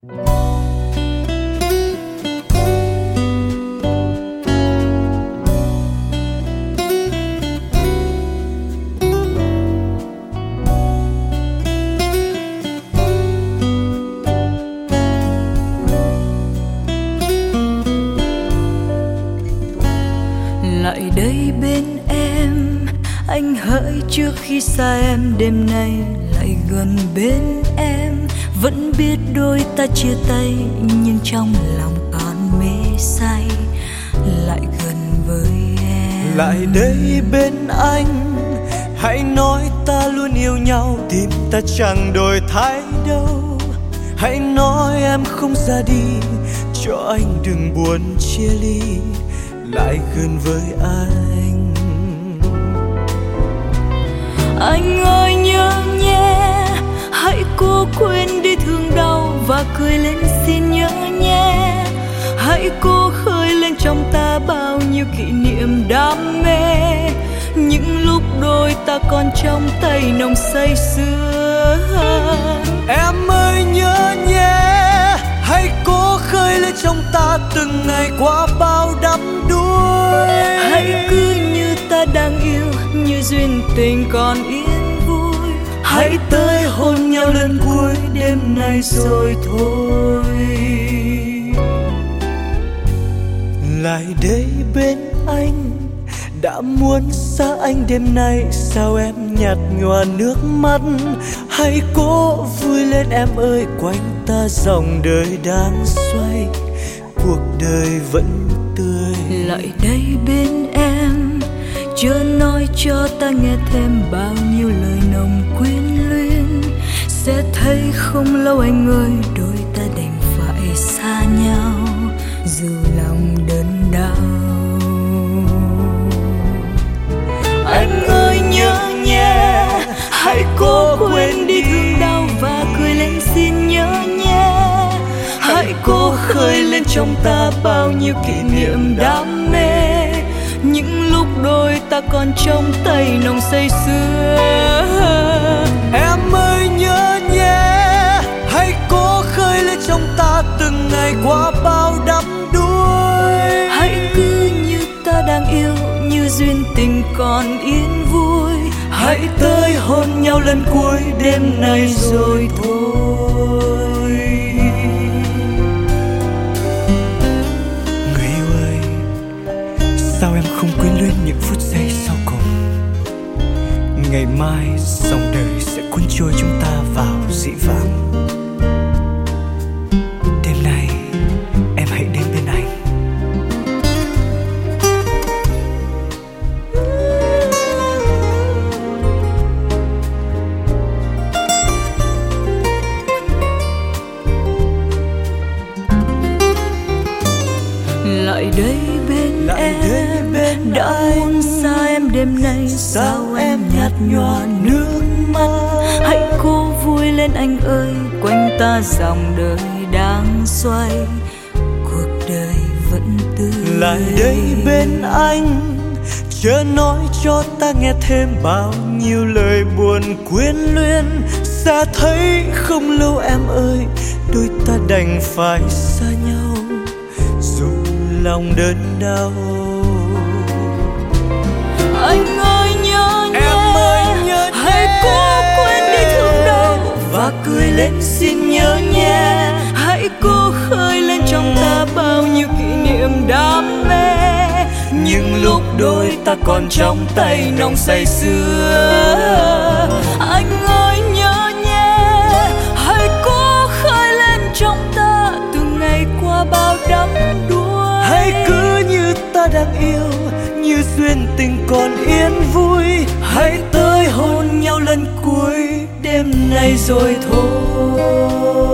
Lại đây bên em, anh hỡi trước khi xa em, đêm nay lại gần bên em. Vẫn biết đôi ta chia tay, nhưng trong lòng còn mê say. Lại gần với em. Lại đây bên anh, hãy nói ta luôn yêu nhau, tim ta chẳng đổi thay đâu. Hãy nói em không ra đi, cho anh đừng buồn chia ly. Lại gần với anh. Anh ơi nhớ nhé, hãy cố quên đi thương đau và cười lên xin nhớ nhé. Hãy cố khơi lên trong ta bao nhiêu kỷ niệm đam mê. Những lúc đôi ta còn trong tay nồng say sưa. Em ơi nhớ nhé, hãy cố khơi lên trong ta từng ngày qua bao đắm đuối. Hãy cứ như ta đang yêu, như duyên tình còn yên vui. Hãy tới hôn nhau lần cuối đêm nay rồi thôi. Lại đây bên anh, đã muốn xa anh đêm nay, sao em nhạt nhòa nước mắt. Hãy cố vui lên em ơi, quanh ta dòng đời đang xoay, cuộc đời vẫn tươi. Lại đây bên em, chưa nói cho ta nghe thêm bao nhiêu lời nồng quyến luyến. Sẽ thấy không lâu anh ơi, đôi ta đành phải xa nhau, dù lòng đớn đau. Anh ơi nhớ nhé, hãy cố quên đi thương đau và cười lên xin nhớ nhé. Hãy cố khơi lên trong ta bao nhiêu kỷ niệm đam mê. Những lúc đôi ta còn trong tay nồng say sưa. Em ơi nhớ nhé, hãy cố khơi lên trong ta từng ngày qua bao đắm đuối. Hãy cứ như ta đang yêu, như duyên tình còn yên vui. Hãy tới hôn nhau lần cuối đêm nay rồi thôi. Người yêu ơi, sao em không quyến luyến những phút giây sau cùng? Ngày mai dòng đời sẽ cuốn trôi chúng ta vào dĩ vãng. Đêm nay em hãy đến bên anh. Lại đây bên em, đã muốn xa em đêm nay, sao em nhạt nhòa nước mắt. Hãy cố vui lên anh ơi, quanh ta dòng đời đang xoay, cuộc đời vẫn tươi. Lại đây bên anh, chớ nói cho ta nghe thêm bao nhiêu lời buồn quyến luyến. Sẽ thấy không lâu em ơi, đôi ta đành phải xa nhau, dù lòng đớn đau. Anh ơi nhớ nhé, em ơi nhớ hãy cố quên đi thương đau và cười lên xin nhớ nhé. Hãy cố khơi lên trong ta bao nhiêu kỷ niệm đam mê. Những lúc đôi ta còn trong tay nồng say sưa. Anh ơi nhớ nhé, hãy cố khơi lên trong ta từng ngày qua bao đắm đuối. Hãy cứ như ta đang yêu, như duyên tình còn yên vui. Hãy tới hôn nhau lần cuối đêm nay rồi thôi.